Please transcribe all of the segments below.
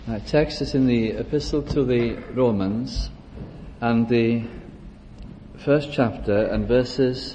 Our text is in the Epistle to the Romans and the first chapter and verses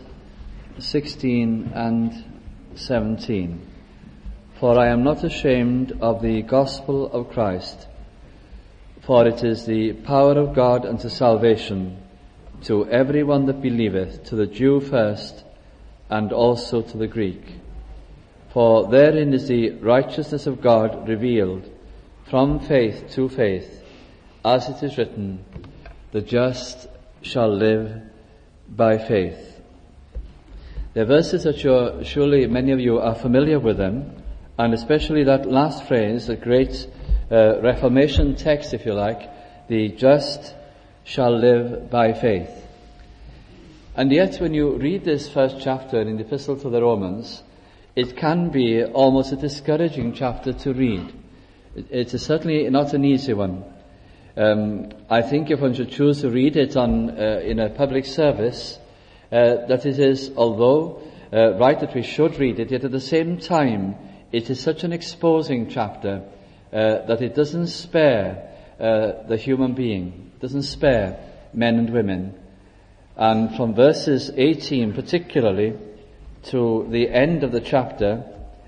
16 and 17. For I am not ashamed of the gospel of Christ, for it is the power of God unto salvation to every one that believeth, to the Jew first, and also to the Greek. For therein is the righteousness of God revealed from faith to faith, as it is written, the just shall live by faith. They're verses that surely many of you are familiar with them, and especially that last phrase, the great Reformation text, if you like, the just shall live by faith. And yet when you read this first chapter in the Epistle to the Romans, it can be almost a discouraging chapter to read. It is certainly not an easy one. I think if one should choose to read it in a public service, that it is, although right that we should read it, yet at the same time it is such an exposing chapter that it doesn't spare the human being, doesn't spare men and women. And from verses 18 particularly to the end of the chapter,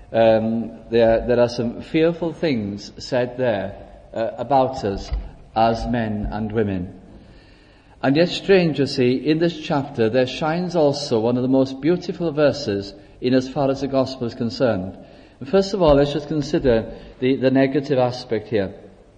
there are some fearful things said there about us as men and women. And yet strange, you see, in this chapter there shines also one of the most beautiful verses in as far as the gospel is concerned. And first of all, let's just consider the negative aspect here.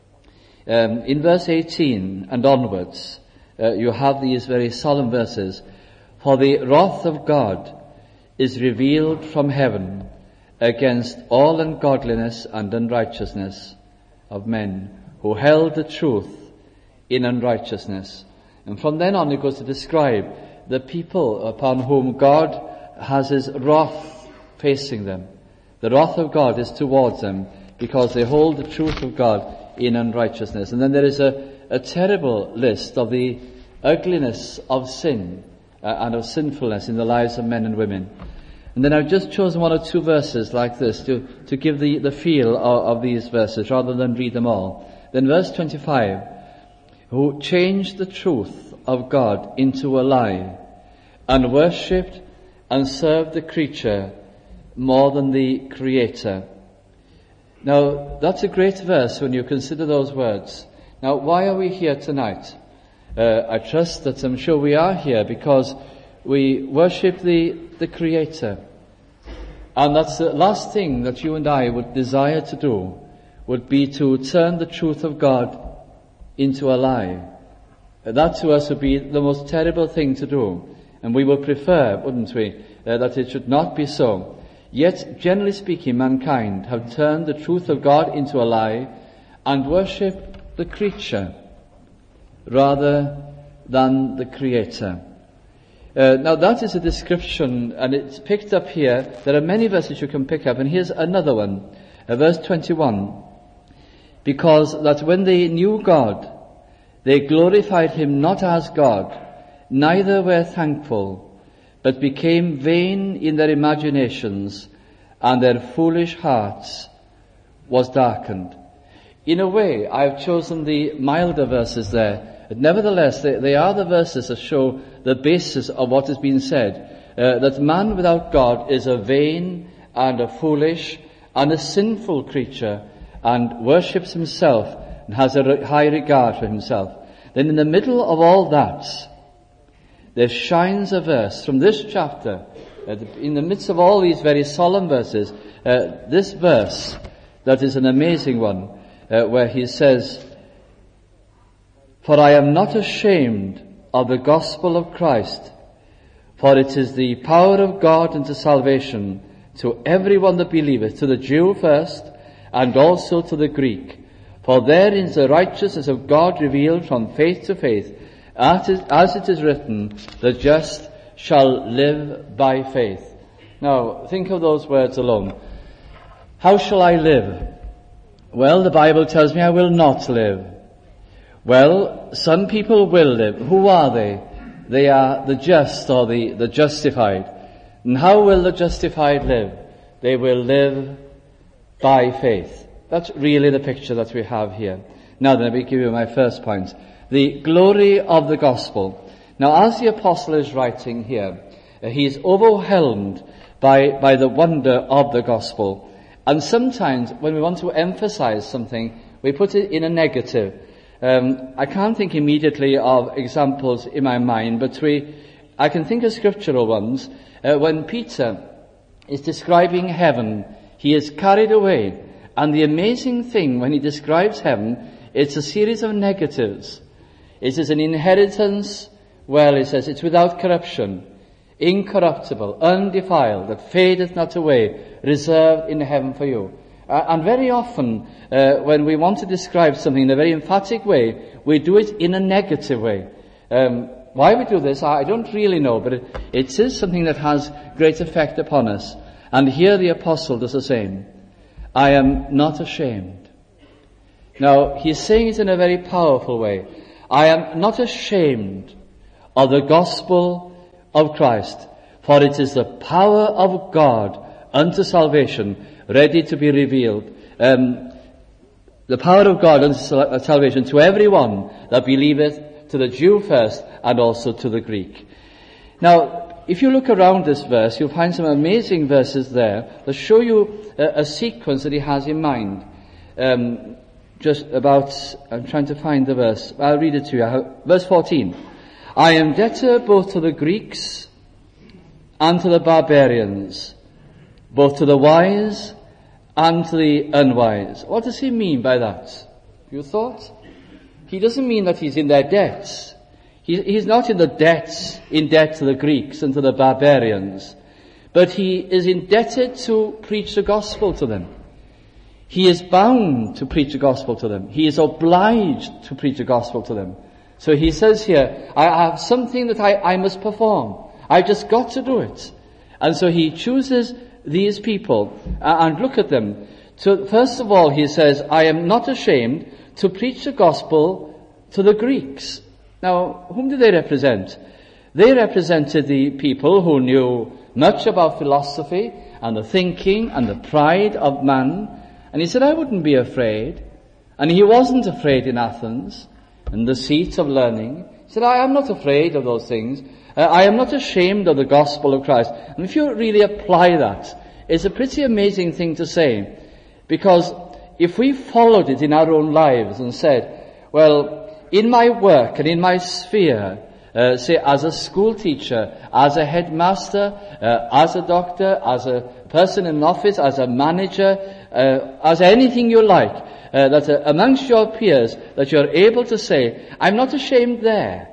In verse 18 and onwards, you have these very solemn verses. For the wrath of God is revealed from heaven against all ungodliness and unrighteousness of men who held the truth in unrighteousness. And from then on it goes to describe the people upon whom God has his wrath facing them. The wrath of God is towards them because they hold the truth of God in unrighteousness. And then there is a terrible list of the ugliness of sin and of sinfulness in the lives of men and women. And then I've just chosen one or two verses like this to give the feel of these verses rather than read them all. Then verse 25, who changed the truth of God into a lie and worshipped and served the creature more than the Creator. Now, that's a great verse when you consider those words. Now, why are we here tonight? I trust that I'm sure we are here because we worship the Creator. And that's the last thing that you and I would desire to do, would be to turn the truth of God into a lie. That to us would be the most terrible thing to do. And we would prefer, wouldn't we, that it should not be so. Yet, generally speaking, mankind have turned the truth of God into a lie and worship the creature rather than the Creator. Now that is a description, and it's picked up here. There are many verses you can pick up, and here's another one, verse 21. Because that when they knew God, they glorified him not as God, neither were thankful, but became vain in their imaginations, and their foolish hearts was darkened. In a way, I've chosen the milder verses there. But nevertheless, they are the verses that show the basis of what has been said. That man without God is a vain and a foolish and a sinful creature and worships himself and has a high regard for himself. Then in the middle of all that, there shines a verse from this chapter, in the midst of all these very solemn verses, this verse that is an amazing one, where he says, for I am not ashamed of the gospel of Christ, for it is the power of God unto salvation to everyone that believeth, to the Jew first, and also to the Greek. For therein is the righteousness of God revealed from faith to faith, as it is written, the just shall live by faith. Now, think of those words alone. How shall I live? Well, the Bible tells me I will not live. Well, some people will live. Who are they? They are the just or the justified. And how will the justified live? They will live by faith. That's really the picture that we have here. Now then, let me give you my first point. The glory of the gospel. Now, as the apostle is writing here, he is overwhelmed by the wonder of the gospel. And sometimes when we want to emphasize something, we put it in a negative. I can't think immediately of examples in my mind, but I can think of scriptural ones. When Peter is describing heaven, he is carried away. And the amazing thing when he describes heaven, it's a series of negatives. It is an inheritance, well, it says it's without corruption, incorruptible, undefiled, that fadeth not away, reserved in heaven for you. And very often, when we want to describe something in a very emphatic way, we do it in a negative way. Why we do this, I don't really know, but it is something that has great effect upon us. And here the apostle does the same. I am not ashamed. Now, he's saying it in a very powerful way. I am not ashamed of the gospel of Christ, for it is the power of God unto salvation, ready to be revealed. The power of God unto salvation to everyone that believeth, to the Jew first, and also to the Greek. Now, if you look around this verse, you'll find some amazing verses there that show you a sequence that he has in mind. I'm trying to find the verse. I'll read it to you. Verse 14. I am debtor both to the Greeks and to the barbarians, both to the wise and to the unwise. What does he mean by that? You thought? He doesn't mean that he's in their debts. He's not in debt to the Greeks and to the barbarians, but he is indebted to preach the gospel to them. He is bound to preach the gospel to them. He is obliged to preach the gospel to them. So he says here, I have something that I must perform. I've just got to do it. And so he chooses these people and look at them. So first of all, he says, I am not ashamed to preach the gospel to the Greeks. Now, whom do they represent? They represented the people who knew much about philosophy and the thinking and the pride of man. And he said, I wouldn't be afraid. And he wasn't afraid in Athens, and the seat of learning. He said, I am not afraid of those things. I am not ashamed of the gospel of Christ. And if you really apply that, it's a pretty amazing thing to say. Because if we followed it in our own lives and said, well, in my work and in my sphere, say as a school teacher, as a headmaster, as a doctor, as a person in an office, as a manager, as anything you like, that amongst your peers, that you're able to say, I'm not ashamed there.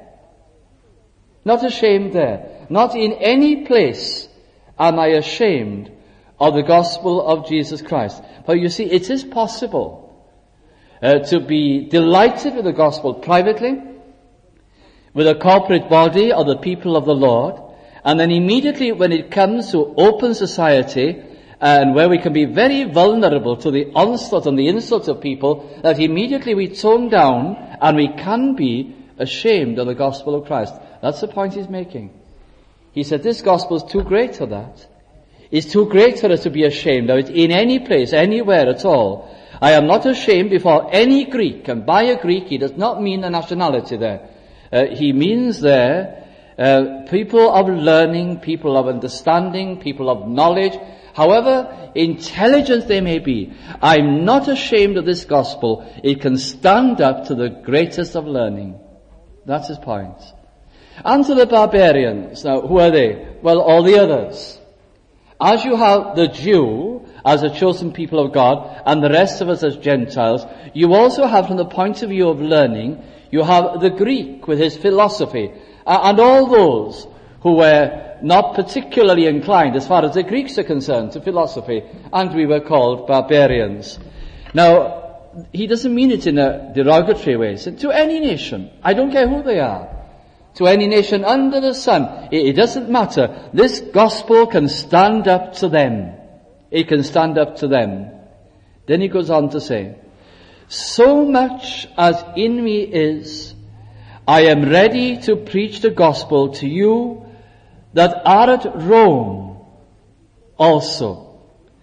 Not ashamed there. Not in any place am I ashamed of the gospel of Jesus Christ. But you see, it is possible to be delighted with the gospel privately, with a corporate body or the people of the Lord, and then immediately when it comes to open society, and where we can be very vulnerable to the onslaught and the insult of people, that immediately we tone down and we can be ashamed of the gospel of Christ. That's the point he's making. He said this gospel is too great for that. It's too great for us to be ashamed of it in any place, anywhere at all. I am not ashamed before any Greek, and by a Greek he does not mean a nationality there. He means there people of learning, people of understanding, people of knowledge, however intelligent they may be. I'm not ashamed of this gospel. It can stand up to the greatest of learning. That's his point. And to the barbarians. Now, who are they? Well, all the others. As you have the Jew as a chosen people of God, and the rest of us as Gentiles, you also have, from the point of view of learning, you have the Greek with his philosophy, and all those who were not particularly inclined, as far as the Greeks are concerned, to philosophy, and we were called barbarians. Now, he doesn't mean it in a derogatory way. So, to any nation, I don't care who they are, to any nation under the sun, it doesn't matter. This gospel can stand up to them. It can stand up to them. Then he goes on to say, so much as in me is, I am ready to preach the gospel to you that are at Rome also.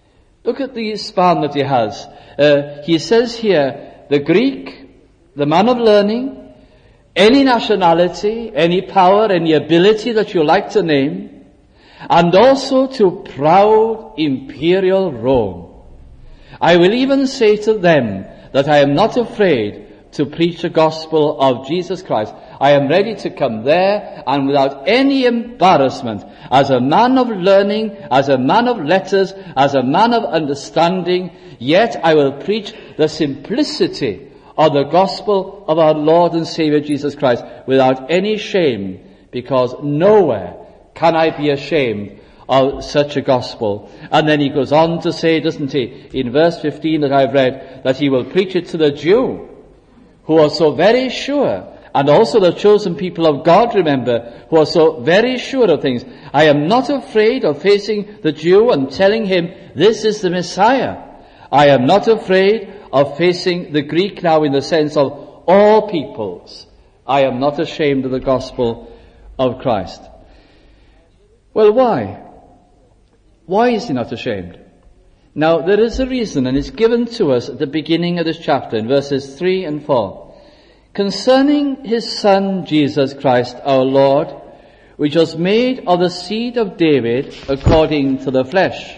Look at the span that he has. He says here, the Greek, the man of learning, any nationality, any power, any ability that you like to name, and also to proud imperial Rome. I will even say to them that I am not afraid to preach the gospel of Jesus Christ. I am ready to come there and without any embarrassment, as a man of learning, as a man of letters, as a man of understanding, yet I will preach the simplicity of the gospel of our Lord and Savior Jesus Christ without any shame, because nowhere can I be ashamed of such a gospel. And then he goes on to say, doesn't he, in verse 15 that I've read, that he will preach it to the Jew, who are so very sure, and also the chosen people of God, remember, who are so very sure of things. I am not afraid of facing the Jew and telling him, this is the Messiah. I am not afraid of facing the Greek now in the sense of all peoples. I am not ashamed of the gospel of Christ. Well, why? Why is he not ashamed? Now, there is a reason, and it's given to us at the beginning of this chapter in verses 3 and 4. Concerning his Son, Jesus Christ, our Lord, which was made of the seed of David according to the flesh,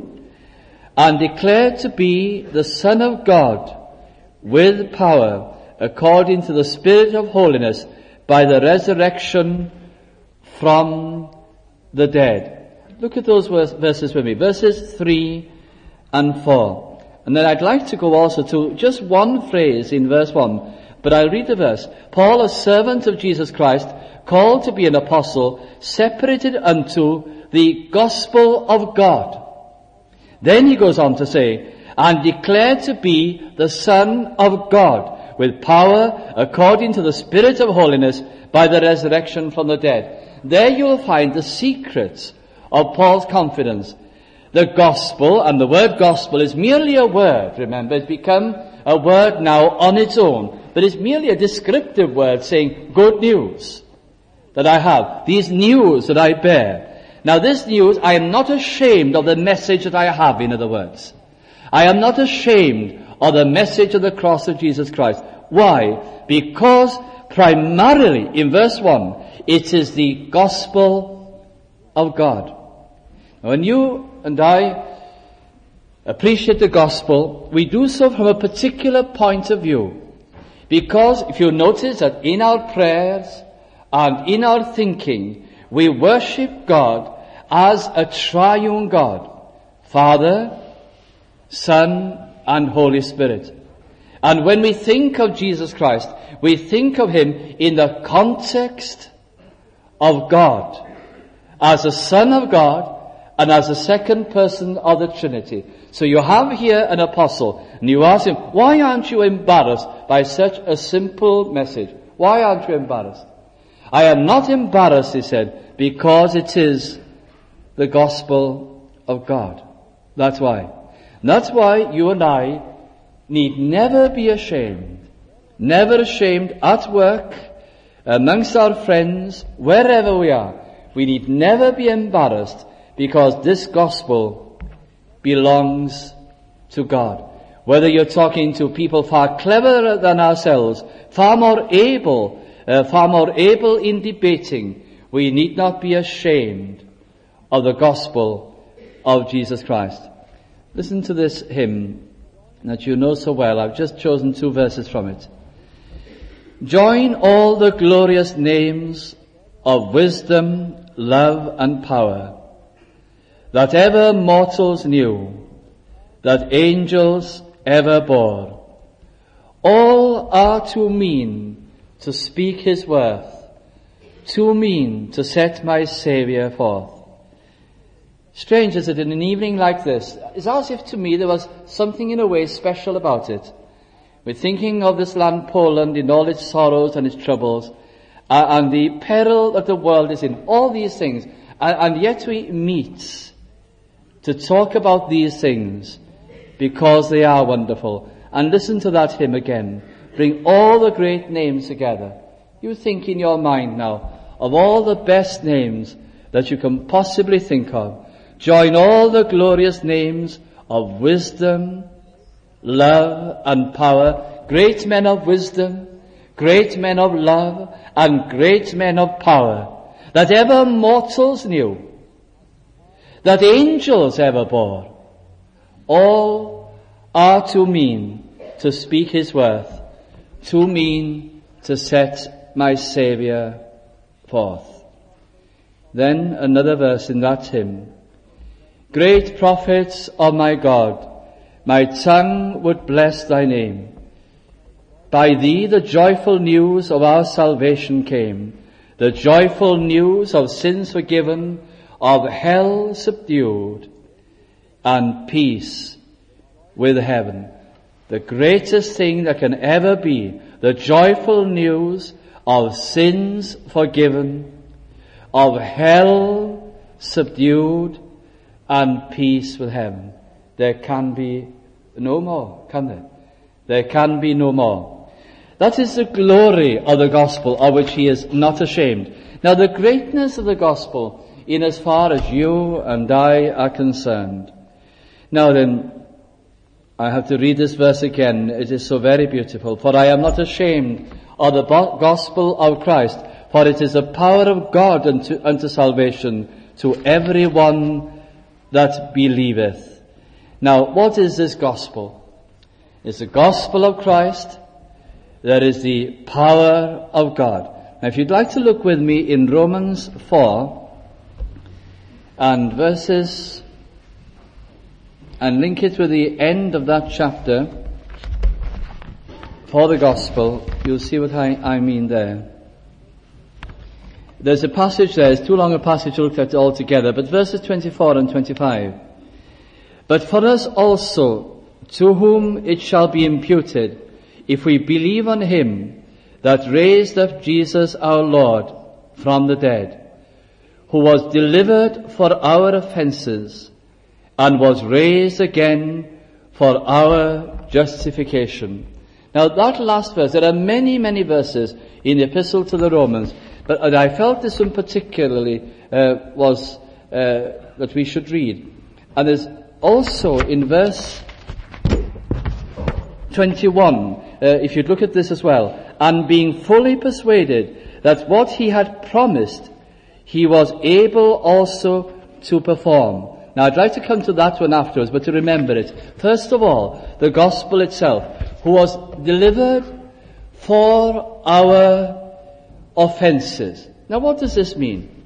and declared to be the Son of God with power according to the Spirit of holiness by the resurrection from the dead. Look at those verses with me, verses 3 and 4. And then I'd like to go also to just one phrase in verse 1, but I'll read the verse. Paul, a servant of Jesus Christ, called to be an apostle, separated unto the gospel of God. Then he goes on to say, and declared to be the Son of God, with power according to the Spirit of holiness by the resurrection from the dead. There you'll find the secrets of Paul's confidence. The gospel, and the word gospel is merely a word, remember, it's become a word now on its own, but it's merely a descriptive word saying good news that I have, these news that I bear. Now this news, I am not ashamed of the message that I have, in other words. I am not ashamed of the message of the cross of Jesus Christ. Why? Because primarily, in verse 1, it is the gospel of God. When you and I appreciate the gospel, we do so from a particular point of view. Because if you notice that in our prayers and in our thinking, we worship God as a triune God, Father, Son, and Holy Spirit. And when we think of Jesus Christ, we think of him in the context of God, as the Son of God, and as the second person of the Trinity. So you have here an apostle, and you ask him, why aren't you embarrassed by such a simple message? Why aren't you embarrassed? I am not embarrassed, he said, because it is the gospel of God. That's why. That's why you and I need never be ashamed. Never ashamed at work, amongst our friends, wherever we are. We need never be embarrassed, because this gospel belongs to God. Whether you're talking to people far cleverer than ourselves, far more able in debating, we need not be ashamed of the gospel of Jesus Christ. Listen to this hymn that you know so well. I've just chosen 2 verses from it. Join all the glorious names of wisdom, love, and power, that ever mortals knew, that angels ever bore. All are too mean to speak his worth, too mean to set my Saviour forth. Strange is it, in an evening like this, it's as if to me there was something in a way special about it. We're thinking of this land, Poland, in all its sorrows and its troubles, and the peril that the world is in, all these things, and yet we meet to talk about these things because they are wonderful. And listen to that hymn again. Bring all the great names together. You think in your mind now of all the best names that you can possibly think of. Join all the glorious names of wisdom, love, and power, great men of wisdom, great men of love, and great men of power, that ever mortals knew, that angels ever bore, all are too mean to speak his worth, too mean to set my Saviour forth. Then another verse in that hymn. Great prophets of my God, my tongue would bless thy name. By thee the joyful news of our salvation came, the joyful news of sins forgiven, of hell subdued, and peace with heaven. The greatest thing that can ever be, the joyful news of sins forgiven, of hell subdued, and peace with heaven. There can be no more, can there? There can be no more. That is the glory of the gospel, of which he is not ashamed. Now, the greatness of the gospel, in as far as you and I are concerned. Now then, I have to read this verse again. It is so very beautiful. For I am not ashamed of the gospel of Christ, for it is the power of God unto salvation to every one that believeth. Now, what is this gospel? It's the gospel of Christ. There is the power of God. Now, if you'd like to look with me in Romans 4 and verses, and link it with the end of that chapter for the gospel, you'll see what I mean there. There's a passage there, it's too long a passage to look at it all together, but verses 24 and 25. But for us also, to whom it shall be imputed, if we believe on him that raised up Jesus our Lord from the dead, who was delivered for our offences, and was raised again for our justification. Now that last verse, there are many, many verses in the Epistle to the Romans, but I felt this one particularly was that we should read. And there's also in verse 21, if you'd look at this as well, and being fully persuaded that what he had promised, he was able also to perform. Now I'd like to come to that one afterwards, but to remember it. First of all, the gospel itself, who was delivered for our offences. Now what does this mean?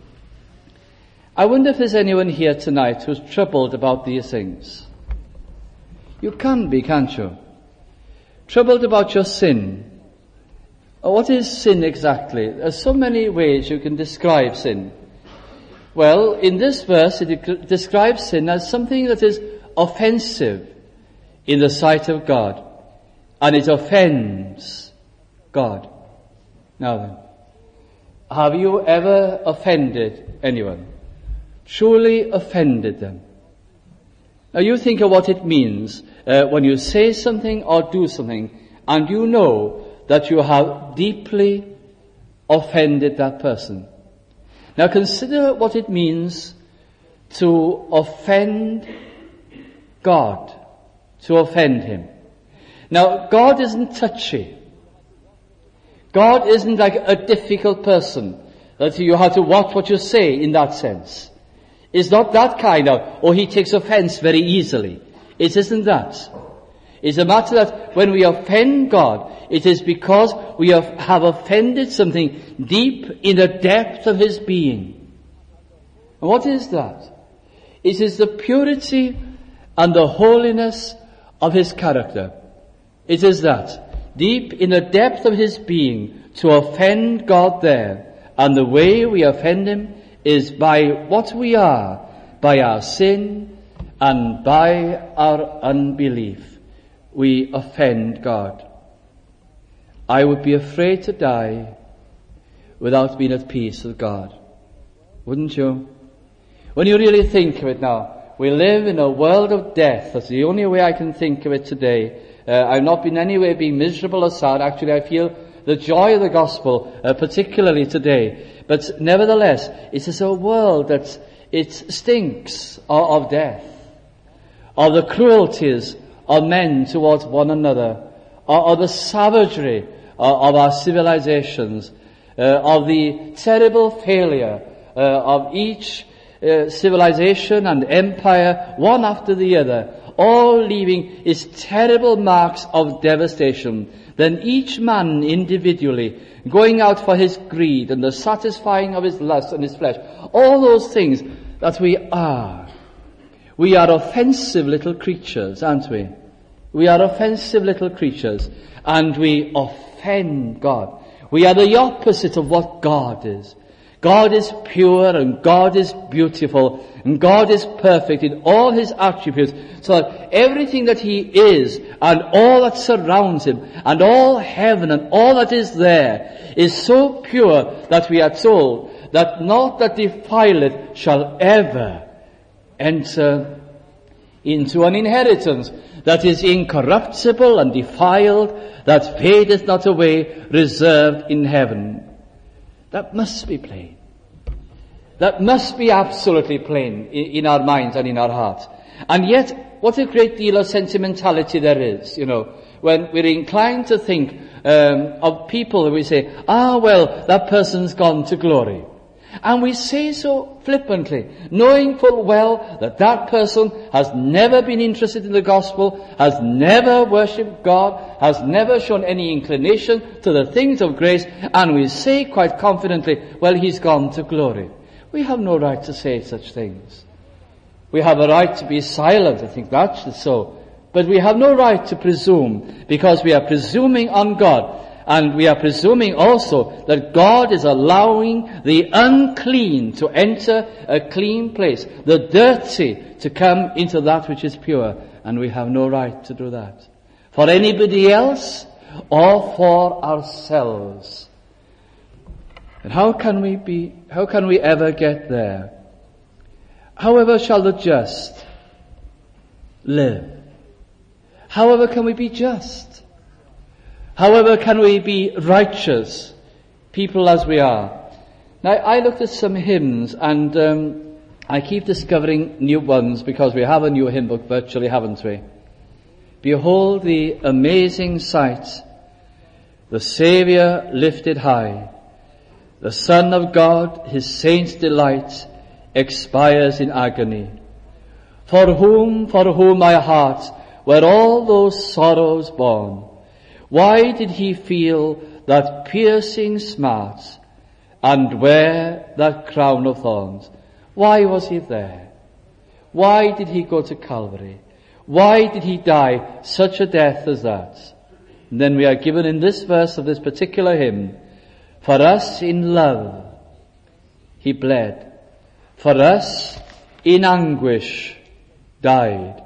I wonder if there's anyone here tonight who's troubled about these things. You can be, can't you? Troubled about your sin. What is sin exactly? There's so many ways you can describe sin. Well, in this verse, it describes sin as something that is offensive in the sight of God. And it offends God. Now then, have you ever offended anyone? Truly offended them? Now you think of what it means when you say something or do something, and you know that you have deeply offended that person. Now consider what it means to offend God, to offend him. Now God isn't touchy. God isn't like a difficult person that you have to watch what you say in that sense. It's not that kind of, he takes offense very easily. It isn't that. It's a matter that when we offend God, it is because we have offended something deep in the depth of his being. And what is that? It is the purity and the holiness of his character. It is that, deep in the depth of his being, to offend God there. And the way we offend him is by what we are, by our sin and by our unbelief. We offend God. I would be afraid to die without being at peace with God. Wouldn't you? When you really think of it now, we live in a world of death. That's the only way I can think of it today. I've not been any way being miserable or sad. Actually, I feel the joy of the gospel, particularly today. But nevertheless, it is a world that it stinks of death. of the cruelties of men towards one another, of the savagery of our civilizations, of the terrible failure of each civilization and empire, one after the other, all leaving its terrible marks of devastation, then each man individually going out for his greed and the satisfying of his lust and his flesh, all those things that we are. We are offensive little creatures, aren't we? We are offensive little creatures, and we offend God. We are the opposite of what God is. God is pure, and God is beautiful, and God is perfect in all His attributes, so that everything that He is, and all that surrounds Him, and all heaven, and all that is there, is so pure that we are told that naught that defileth shall ever enter into an inheritance that is incorruptible and defiled, that fadeth not away, reserved in heaven. That must be plain. That must be absolutely plain in our minds and in our hearts. And yet, what a great deal of sentimentality there is, when we're inclined to think of people who we say, well, that person's gone to glory. And we say so flippantly, knowing full well that that person has never been interested in the gospel, has never worshipped God, has never shown any inclination to the things of grace, and we say quite confidently, well, he's gone to glory. We have no right to say such things. We have a right to be silent. I think that's so. But we have no right to presume, because we are presuming on God. And we are presuming also that God is allowing the unclean to enter a clean place, the dirty to come into that which is pure. And we have no right to do that for anybody else or for ourselves. And how can we ever get there? However shall the just live? However can we be just? However can we be righteous, people as we are? Now, I looked at some hymns, and I keep discovering new ones, because we have a new hymn book virtually, haven't we? Behold the amazing sight, the Saviour lifted high, the Son of God, His saints' delight, expires in agony. For whom my heart were all those sorrows born? Why did He feel that piercing smart and wear that crown of thorns? Why was He there? Why did He go to Calvary? Why did He die such a death as that? And then we are given in this verse of this particular hymn, for us in love He bled, for us in anguish died.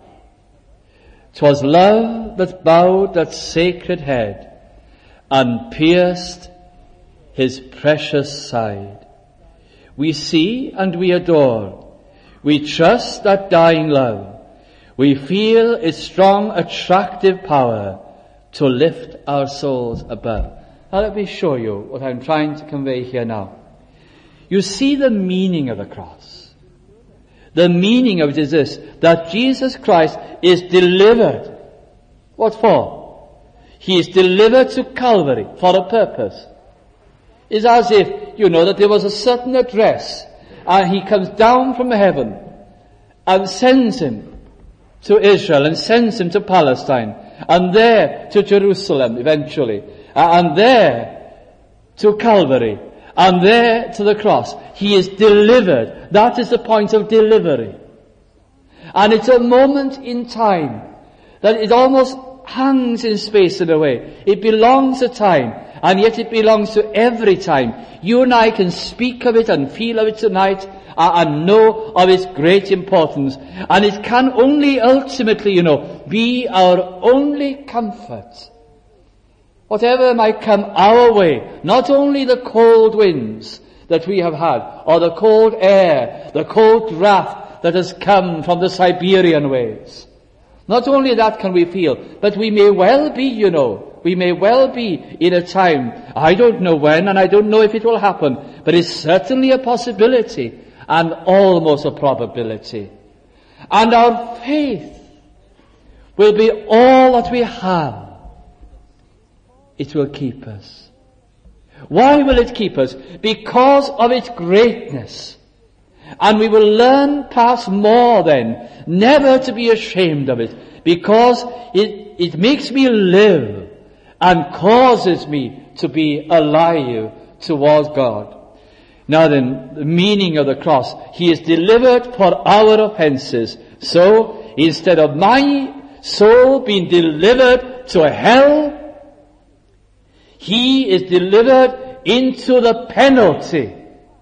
'Twas love that bowed that sacred head and pierced His precious side. We see and we adore. We trust that dying love. We feel its strong attractive power to lift our souls above. Now let me show you what I'm trying to convey here now. You see the meaning of the cross. The meaning of it is this, that Jesus Christ is delivered. What for? He is delivered to Calvary for a purpose. It's as if, that there was a certain address, and He comes down from heaven and sends Him to Israel, and sends Him to Palestine, and there to Jerusalem eventually, and there to Calvary, and there to the cross. He is delivered. That is the point of delivery. And it's a moment in time that it almost hangs in space in a way. It belongs to time, and yet it belongs to every time. You and I can speak of it and feel of it tonight and know of its great importance. And it can only ultimately, be our only comfort. Whatever might come our way, not only the cold winds that we have had, or the cold air, the cold draft that has come from the Siberian waves. Not only that can we feel, but we may well be, in a time, I don't know when, and I don't know if it will happen, but it's certainly a possibility, and almost a probability. And our faith will be all that we have, it will keep us. Why will it keep us? Because of its greatness. And we will learn perhaps more then, never to be ashamed of it, because it makes me live and causes me to be alive towards God. Now then, the meaning of the cross. He is delivered for our offenses. So, instead of my soul being delivered to hell, he is delivered into the penalty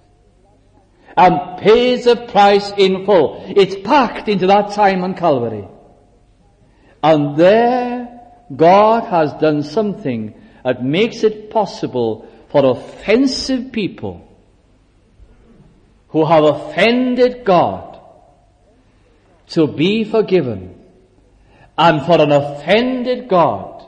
and pays the price in full. It's packed into that time on Calvary. And there, God has done something that makes it possible for offensive people who have offended God to be forgiven, and for an offended God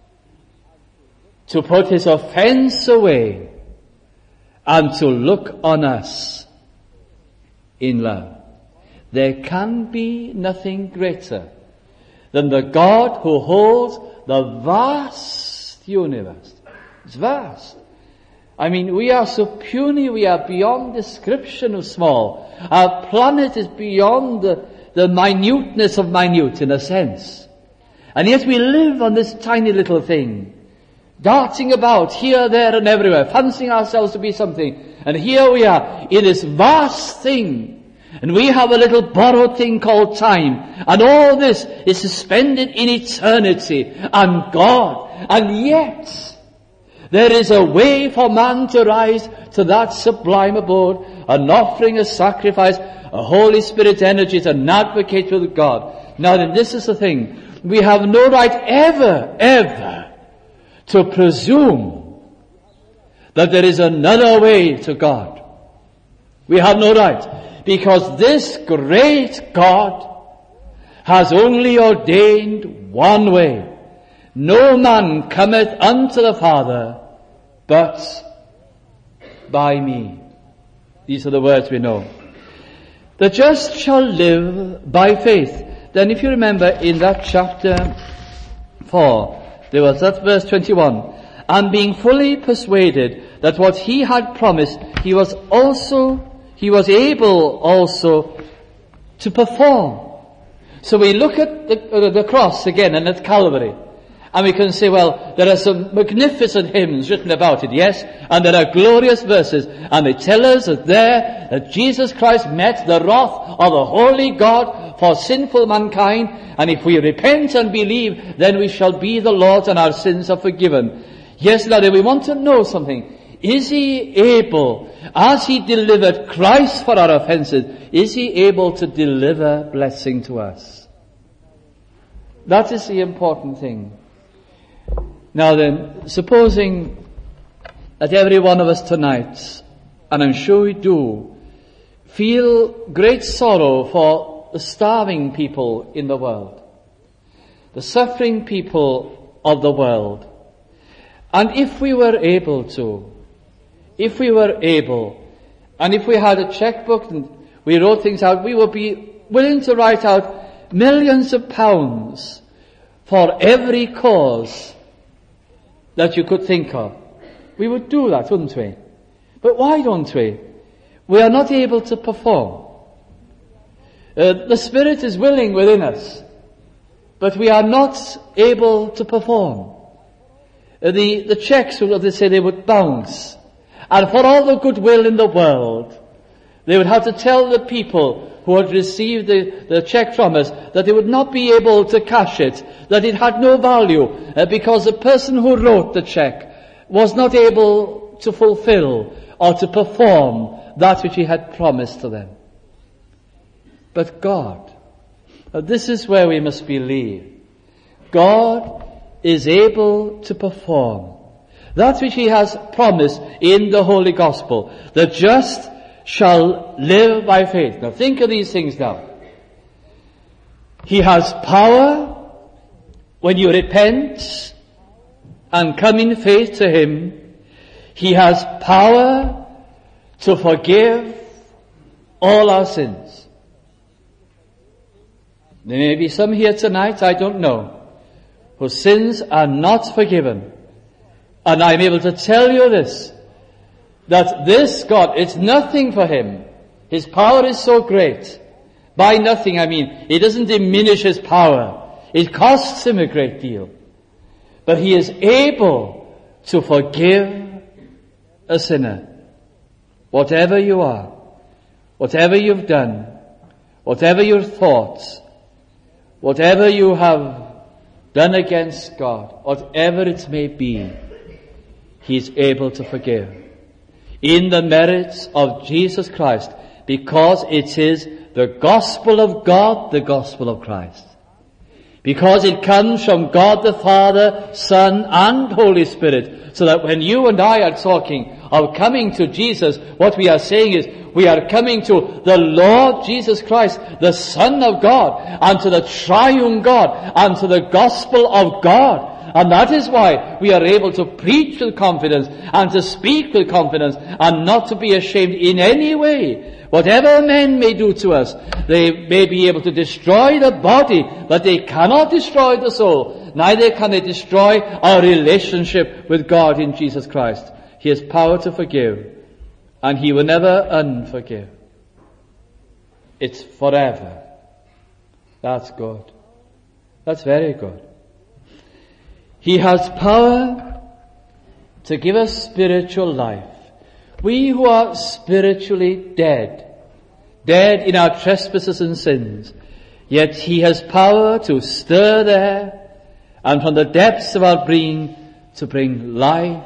to put his offense away and to look on us in love. There can be nothing greater than the God who holds the vast universe. It's vast. I mean, we are so puny, we are beyond description of small. Our planet is beyond the minuteness of minute in a sense. And yet we live on this tiny little thing, darting about here, there and everywhere, fancying ourselves to be something. And here we are in this vast thing. And we have a little borrowed thing called time. And all this is suspended in eternity and God. And yet, there is a way for man to rise to that sublime abode, an offering, a sacrifice, a Holy Spirit energy, an advocate with God. Now then, this is the thing. We have no right ever to presume that there is another way to God. We have no right, because this great God has only ordained one way. No man cometh unto the Father but by me. These are the words we know. The just shall live by faith. Then if you remember in that chapter 4, there was that verse 21. And being fully persuaded that what he had promised, he was able also to perform. So we look at the cross again and at Calvary. And we can say, well, there are some magnificent hymns written about it, yes, and there are glorious verses, and they tell us that Jesus Christ met the wrath of the holy God for sinful mankind, and if we repent and believe, then we shall be the Lord's and our sins are forgiven. Yes, Lord, we want to know something. Is he able, as he delivered Christ for our offenses, is he able to deliver blessing to us? That is the important thing. Now then, supposing that every one of us tonight, and I'm sure we do, feel great sorrow for the starving people in the world, the suffering people of the world. And if we were able, and if we had a checkbook and we wrote things out, we would be willing to write out millions of pounds for every cause that you could think of. We would do that, wouldn't we? But why don't we? We are not able to perform. The Spirit is willing within us, but we are not able to perform. The checks, they say, they would bounce. And for all the goodwill in the world, they would have to tell the people who had received the check from us that they would not be able to cash it, that it had no value, because the person who wrote the check was not able to fulfill or to perform that which he had promised to them. But God, this is where we must believe. God is able to perform that which he has promised in the Holy Gospel. The just shall live by faith. Now think of these things now. He has power when you repent and come in faith to him. He has power to forgive all our sins. There may be some here tonight, I don't know, whose sins are not forgiven. And I'm able to tell you this, that this God, it's nothing for him. His power is so great. By nothing, I mean, it doesn't diminish his power. It costs him a great deal. But he is able to forgive a sinner. Whatever you are, whatever you've done, whatever your thoughts, whatever you have done against God, whatever it may be, he is able to forgive. In the merits of Jesus Christ, because it is the gospel of God, the gospel of Christ. Because it comes from God the Father, Son, and Holy Spirit, so that when you and I are talking of coming to Jesus, what we are saying is, we are coming to the Lord Jesus Christ, the Son of God, and to the triune God, and to the gospel of God. And that is why we are able to preach with confidence, and to speak with confidence, and not to be ashamed in any way. Whatever men may do to us, they may be able to destroy the body, but they cannot destroy the soul. Neither can they destroy our relationship with God in Jesus Christ. He has power to forgive, and he will never unforgive. It's forever. That's good. That's very good. He has power to give us spiritual life. We who are spiritually dead in our trespasses and sins, yet he has power to stir there, and from the depths of our being to bring life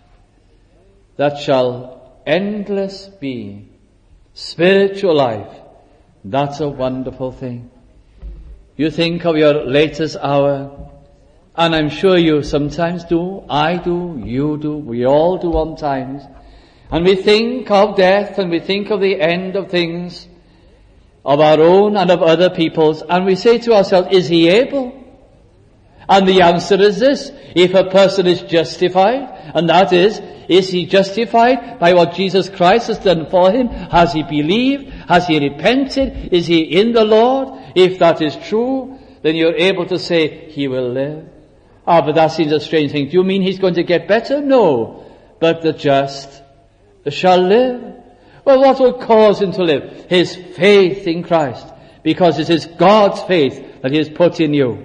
that shall endless be. Spiritual life. That's a wonderful thing. You think of your latest hour, and I'm sure you sometimes do, I do, you do, we all do sometimes. And we think of death, and we think of the end of things, of our own and of other people's, and we say to ourselves, is he able? And the answer is this: if a person is justified, and that is he justified by what Jesus Christ has done for him? Has he believed? Has he repented? Is he in the Lord? If that is true, then you're able to say, he will live. But that seems a strange thing. Do you mean he's going to get better? No. But the just shall live. Well, what will cause him to live? His faith in Christ. Because it is God's faith that he has put in you.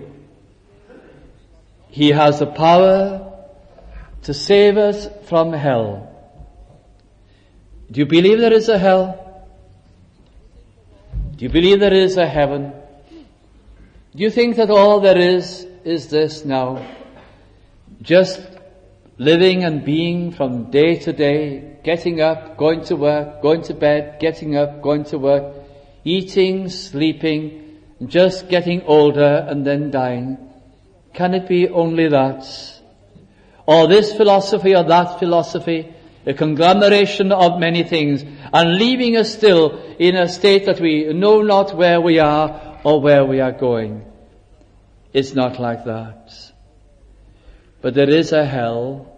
He has the power to save us from hell. Do you believe there is a hell? Do you believe there is a heaven? Do you think that all there is this now? Just living and being from day to day, getting up, going to work, going to bed, getting up, going to work, eating, sleeping, just getting older and then dying. Can it be only that? Or this philosophy or that philosophy, a conglomeration of many things, and leaving us still in a state that we know not where we are or where we are going? It's not like that. But there is a hell,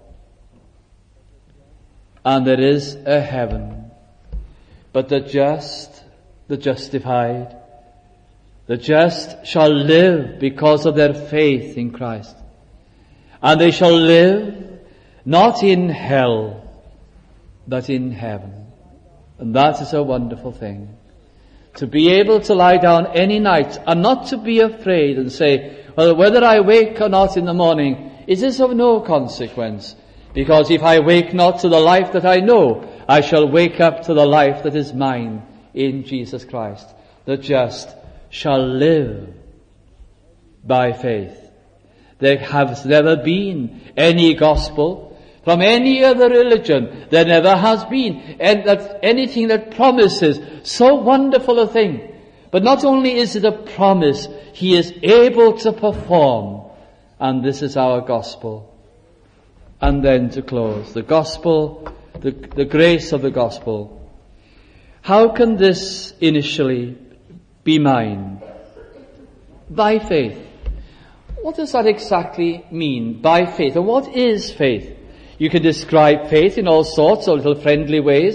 and there is a heaven. But the just, the justified, the just shall live because of their faith in Christ. And they shall live not in hell, but in heaven. And that is a wonderful thing. To be able to lie down any night and not to be afraid and say, well, whether I wake or not in the morning, is this of no consequence? Because if I wake not to the life that I know, I shall wake up to the life that is mine in Jesus Christ. The just shall live by faith. There has never been any gospel from any other religion. There never has been anything that promises so wonderful a thing. But not only is it a promise, he is able to perform. And this is our gospel. And then to close, the gospel, the grace of the gospel. How can this initially be mine? By faith. What does that exactly mean, by faith? And what is faith? You can describe faith in all sorts of little friendly ways.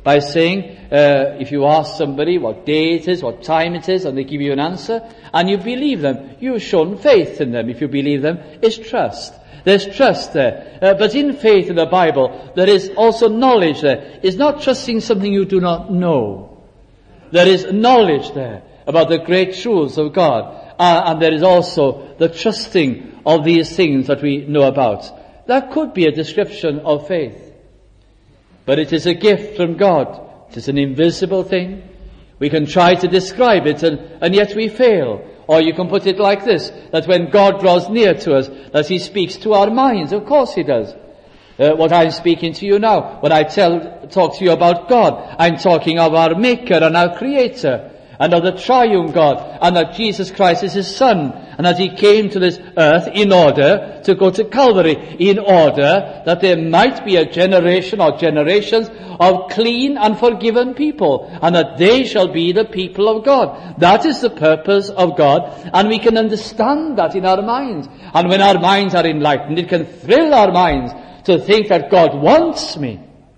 by saying, if you ask somebody what day it is, what time it is, and they give you an answer, and you believe them, you've shown faith in them. If you believe them, it's trust. There's trust there. But in faith in the Bible, there is also knowledge there. It's not trusting something you do not know. There is knowledge there about the great truths of God. And there is also the trusting of these things that we know about. That could be a description of faith. But it is a gift from God. It is an invisible thing. We can try to describe it and yet we fail. Or you can put it like this, that when God draws near to us, that He speaks to our minds. Of course He does. What I'm speaking to you now, when I talk to you about God, I'm talking of our Maker and our Creator, and of the triune God, and that Jesus Christ is His Son, and that He came to this earth in order to go to Calvary, in order that there might be a generation or generations of clean and forgiven people, and that they shall be the people of God. That is the purpose of God, and we can understand that in our minds. And when our minds are enlightened, it can thrill our minds to think that God wants me.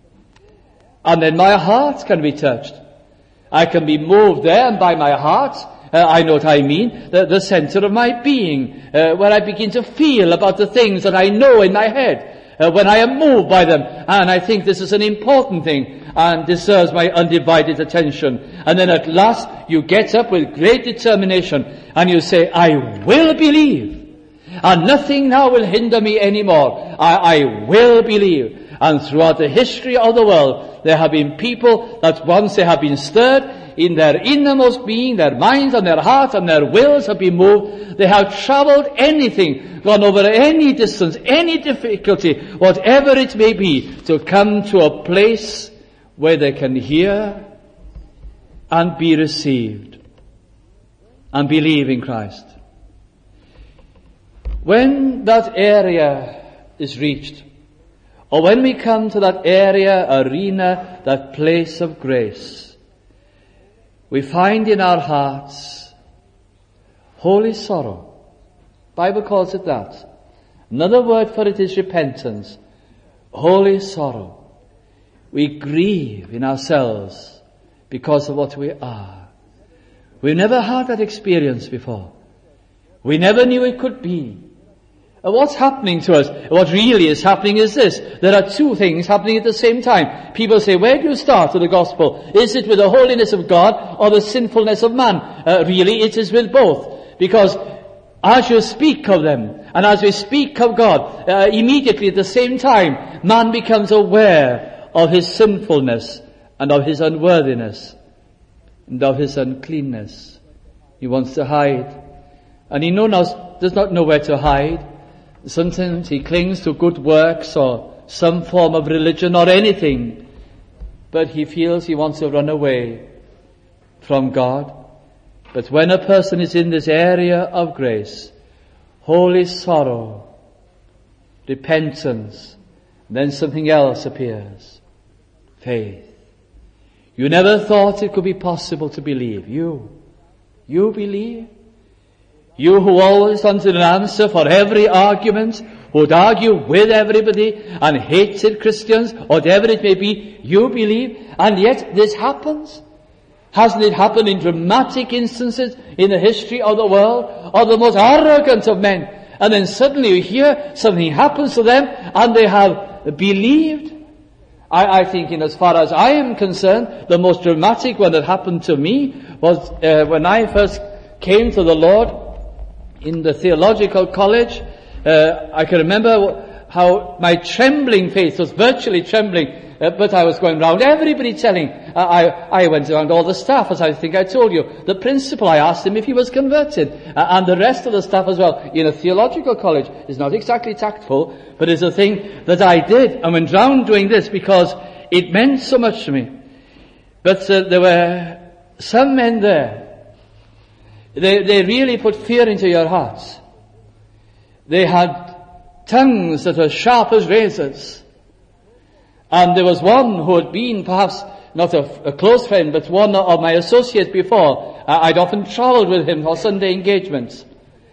And then my heart can be touched. I can be moved there, and by my heart, I know what I mean, the center of my being, where I begin to feel about the things that I know in my head, when I am moved by them, and I think this is an important thing, and deserves my undivided attention. And then at last, you get up with great determination, and you say, I will believe, and nothing now will hinder me anymore. I will believe. And throughout the history of the world, there have been people that once they have been stirred in their innermost being, their minds and their hearts and their wills have been moved. They have traveled anything, gone over any distance, any difficulty, whatever it may be, to come to a place where they can hear and be received and believe in Christ. When that area is reached, or when we come to that area, arena, that place of grace, we find in our hearts holy sorrow. The Bible calls it that. Another word for it is repentance. Holy sorrow. We grieve in ourselves because of what we are. We've never had that experience before. We never knew it could be. What's happening to us? What really is happening is this. There are two things happening at the same time. People say, where do you start with the gospel? Is it with the holiness of God or the sinfulness of man? Really, it is with both. Because as you speak of them, and as we speak of God, immediately at the same time, man becomes aware of his sinfulness and of his unworthiness and of his uncleanness. He wants to hide. And he does not know where to hide. Sometimes he clings to good works or some form of religion or anything, but he feels he wants to run away from God. But when a person is in this area of grace, holy sorrow, repentance, then something else appears. Faith. You never thought it could be possible to believe. You believe? You who always wanted an answer for every argument, who would argue with everybody and hated Christians, whatever it may be, you believe, and yet this happens. Hasn't it happened in dramatic instances in the history of the world, of the most arrogant of men? And then suddenly you hear something happens to them and they have believed. I think in as far as I am concerned, the most dramatic one that happened to me was when I first came to the Lord in the theological college. I can remember how my trembling faith was virtually trembling, but I was going round everybody telling. I went around all the staff, as I think I told you. The principal, I asked him if he was converted, and the rest of the staff as well. In a theological college, is not exactly tactful, but it's a thing that I did. I went round doing this because it meant so much to me. But there were some men there. They really put fear into your hearts. They had tongues that were sharp as razors. And there was one who had been perhaps not a close friend, but one of my associates before. I'd often travelled with him for Sunday engagements.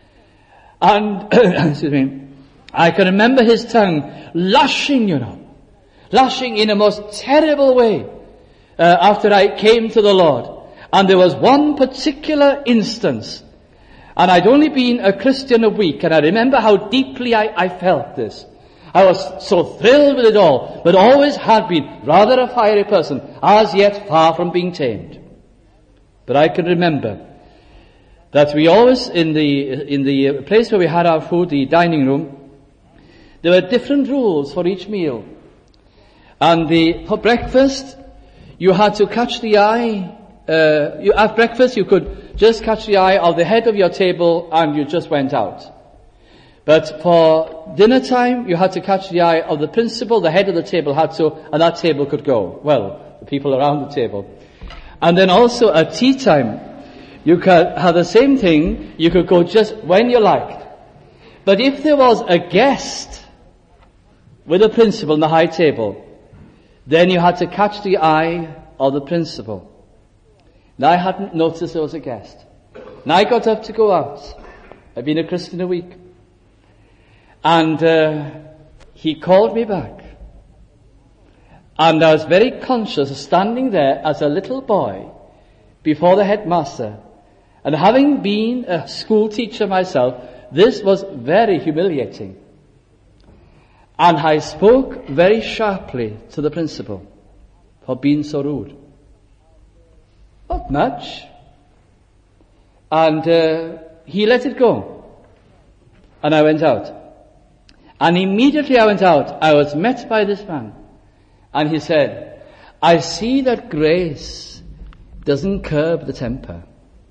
And, excuse me, I can remember his tongue lashing in a most terrible way. after I came to the Lord. And there was one particular instance, and I'd only been a Christian a week, and I remember how deeply I felt this. I was so thrilled with it all, but always had been rather a fiery person, as yet far from being tamed. But I can remember that we always, in the place where we had our food, the dining room, there were different rules for each meal. And for breakfast, you had to catch the eye. At breakfast, you could just catch the eye of the head of your table, and you just went out. But for dinner time, you had to catch the eye of the principal. The head of the table had to, and that table could go. Well, the people around the table. And then also at tea time, you could have the same thing. You could go just when you liked. But if there was a guest with the principal in the high table, then you had to catch the eye of the principal. Now I hadn't noticed there was a guest. And I got up to go out. I'd been a Christian a week. And he called me back. And I was very conscious of standing there as a little boy before the headmaster. And having been a school teacher myself, this was very humiliating. And I spoke very sharply to the principal for being so rude. Not much. And he let it go. And I went out. And immediately I went out, I was met by this man. And he said, I see that grace doesn't curb the temper.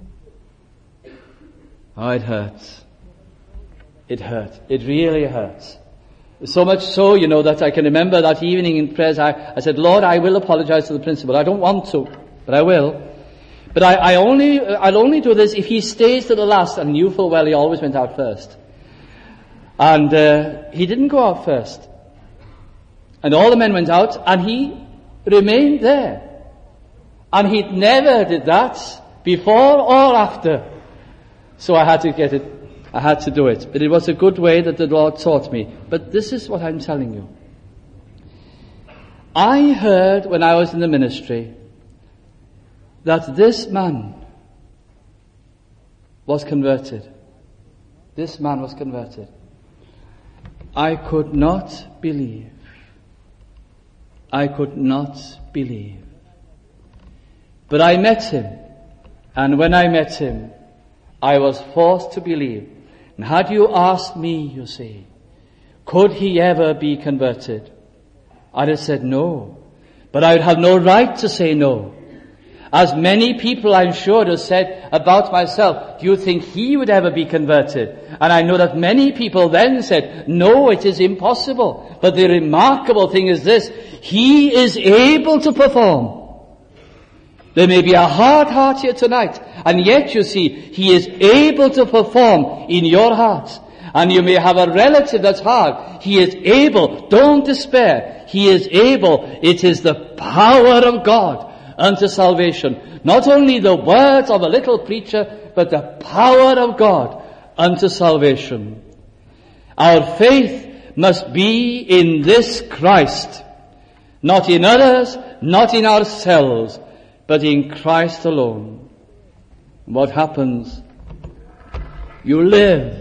Oh, it hurts. It hurt. It really hurts. So much so, that I can remember that evening in prayers, I said, Lord, I will apologize to the principal. I don't want to, but I will. But I'll only do this if he stays to the last, and knew full well he always went out first. And he didn't go out first. And all the men went out, and he remained there. And he never did that before or after. So I had to get it. I had to do it. But it was a good way that the Lord taught me. But this is what I'm telling you. I heard when I was in the ministry that this man was converted. This man was converted. I could not believe. I could not believe. But I met him. And when I met him, I was forced to believe. And had you asked me, you see, could he ever be converted? I'd have said no. But I would have no right to say no. As many people, I'm sure, have said about myself, do you think he would ever be converted? And I know that many people then said, no, it is impossible. But the remarkable thing is this, he is able to perform. There may be a hard heart here tonight, and yet you see, he is able to perform in your heart. And you may have a relative that's hard. He is able. Don't despair. He is able. It is the power of God unto salvation. Not only the words of a little preacher, but the power of God unto salvation. Our faith must be in this Christ. Not in others, not in ourselves, but in Christ alone. What happens? You live.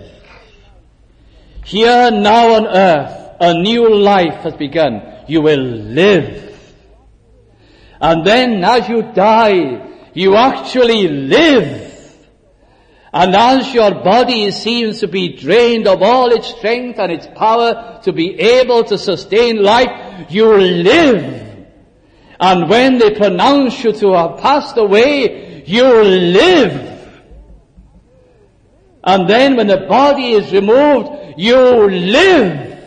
Here now on earth, a new life has begun. You will live. And then as you die, you actually live. And as your body seems to be drained of all its strength and its power to be able to sustain life, you live. And when they pronounce you to have passed away, you live. And then when the body is removed, you live.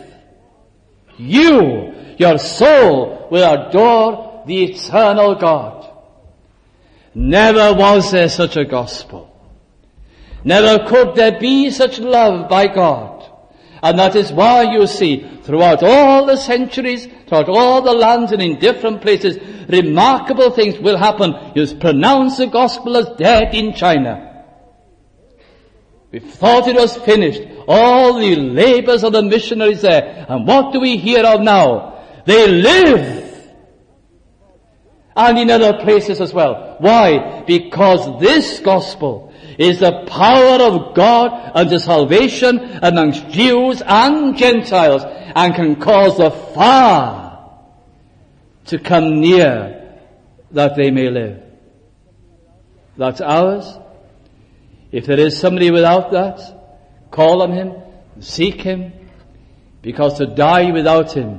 Your soul will adore the eternal God. Never was there such a gospel. Never could there be such love by God. And that is why you see, throughout all the centuries, throughout all the lands and in different places, remarkable things will happen. You pronounce the gospel as dead in China. We thought it was finished. All the labors of the missionaries there. And what do we hear of now? They live. and in other places as well. Why? Because this gospel is the power of God unto salvation amongst Jews and Gentiles, and can cause the far to come near that they may live. That's ours. If there is somebody without that, call on him, seek him, because to die without him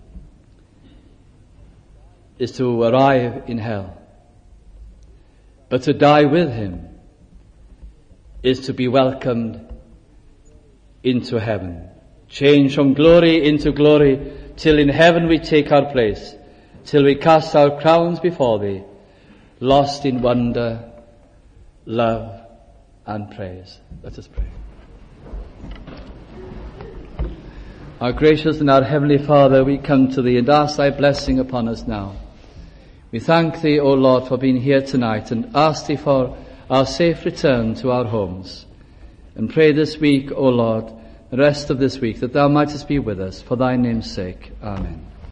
is to arrive in hell. But to die with him is to be welcomed into heaven. Change from glory into glory, till in heaven we take our place, till we cast our crowns before thee, lost in wonder, love, and praise. Let us pray. Our gracious and our heavenly Father, we come to thee and ask thy blessing upon us now. We thank thee, O Lord, for being here tonight, and ask thee for our safe return to our homes. And pray this week, O Lord, the rest of this week, that thou mightest be with us for thy name's sake. Amen.